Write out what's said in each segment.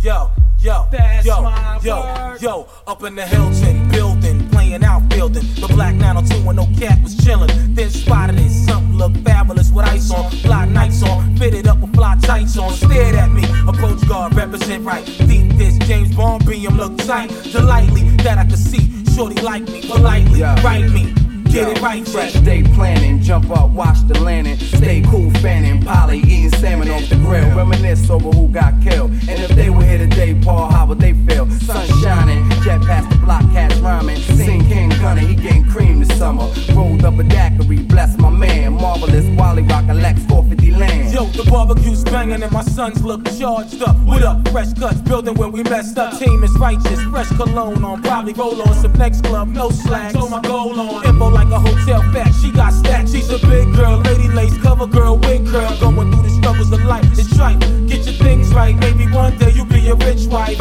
Yo, up in the Hilton building, playing outfielding. The black 902 and no cat was chillin'. Then spotted it, something looked fabulous with ice on, fly nights on, fitted up with fly tights on. Stared at me, approach guard, represent right. Deep this James Bond BM look tight, delightly that I could see. Shorty like me, politely, write me. Get it right, fresh day planning, jump up, watch the landing, stay cool, fanning, Polly eating salmon off the grill, reminisce over who got killed, and if they were here today, Paul, how would they feel? Sun shining, jet past the block, cats rhyming, sing King Gunner, he getting cream this summer, rolled up a daiquiri, bless my man, marvelous, Wally rockin' Lex 450 land. Yo, the barbecue's banging and my sons look charged up. What up, fresh cuts, building when we messed up. Team is righteous, fresh cologne on, probably roll on some next club, no slack. So my goal on, info like a hotel fact. She got stacks, she's a big girl, lady lace, cover girl, wig girl. Going through the struggles of life, it's tripe. Get your things right, maybe one day you'll be a rich wife.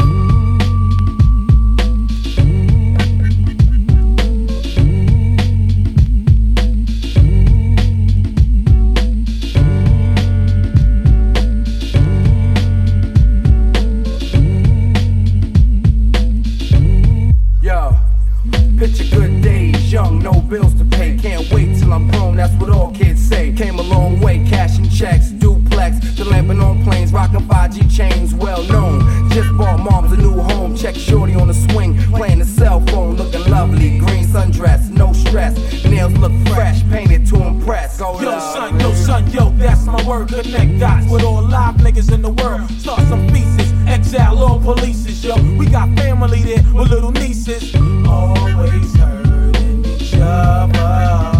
Picture good days, young, no bills to pay. Can't wait till I'm grown, that's what all kids say. Came a long way, cashing checks, duplex, to lamping on planes, rocking 5G chains, well known. Just bought mom's a new home, check shorty on the swing, playing the cell phone, looking lovely. Green sundress, no stress, nails look fresh, painted to impress. Go yo son, yo, that's my word. Connect dots with all live niggas in the world. Start some pieces, exile all polices, yo. We got family there with little nieces. Always hurting each other.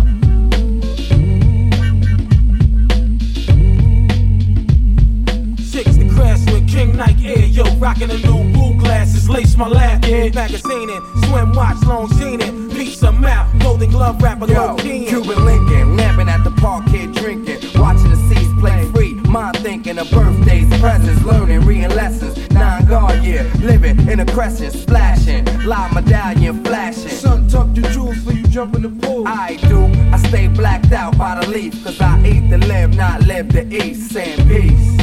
Six to crash with King Nike Air, yo, rockin' the new blue glasses, lace my lap, yeah. Magazine in, swim watch, Longines in, pizza map, golden glove rapper, low key. Cuban Lincoln, lamping at the park here drinking, watching the seas play free, mind thinking of birthdays, presents, learning, reading lessons. 9 guard year, living in a crescent, splashing, live medallion flashing. Son, tuck your jewels for you jump in the pool. I do, I stay blacked out by the leaf, cause I eat to live, not live to eat, saying peace.